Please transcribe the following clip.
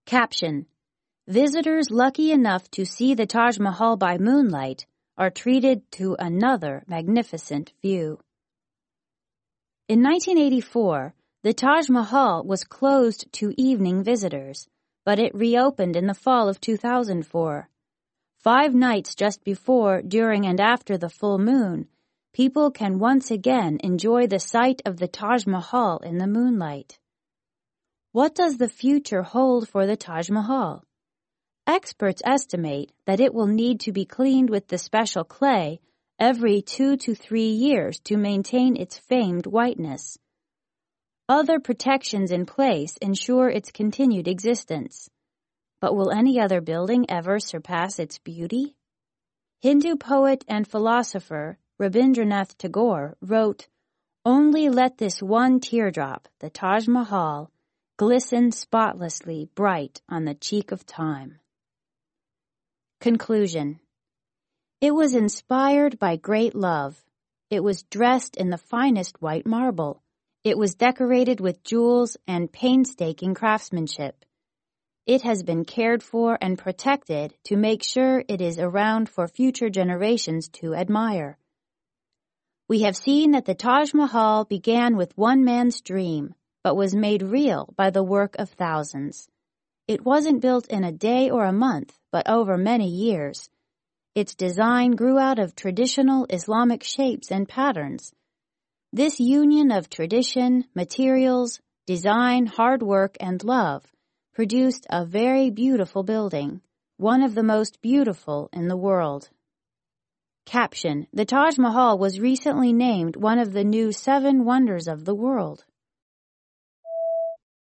Caption: Visitors lucky enough to see the Taj Mahal by moonlight are treated to another magnificent view. In 1984, the Taj Mahal was closed to evening visitors, but it reopened in the fall of 2004. 5 nights just before, during, and after the full moon, people can once again enjoy the sight of the Taj Mahal in the moonlight. What does the future hold for the Taj Mahal? Experts estimate that it will need to be cleaned with the special clay every 2 to 3 years to maintain its famed whiteness. Other protections in place ensure its continued existence. But will any other building ever surpass its beauty? Hindu poet and philosopher Rabindranath Tagore wrote, "Only let this one teardrop, the Taj Mahal, glisten spotlessly bright on the cheek of time." Conclusion. It was inspired by great love. It was dressed in the finest white marble. It was decorated with jewels and painstaking craftsmanship. It has been cared for and protected to make sure it is around for future generations to admire. We have seen that the Taj Mahal began with one man's dream, but was made real by the work of thousands. It wasn't built in a day or a month, but over many years. Its design grew out of traditional Islamic shapes and patterns. This union of tradition, materials, design, hard work, and love produced a very beautiful building, one of the most beautiful in the world. Caption: The Taj Mahal was recently named one of the new 7 wonders of the world.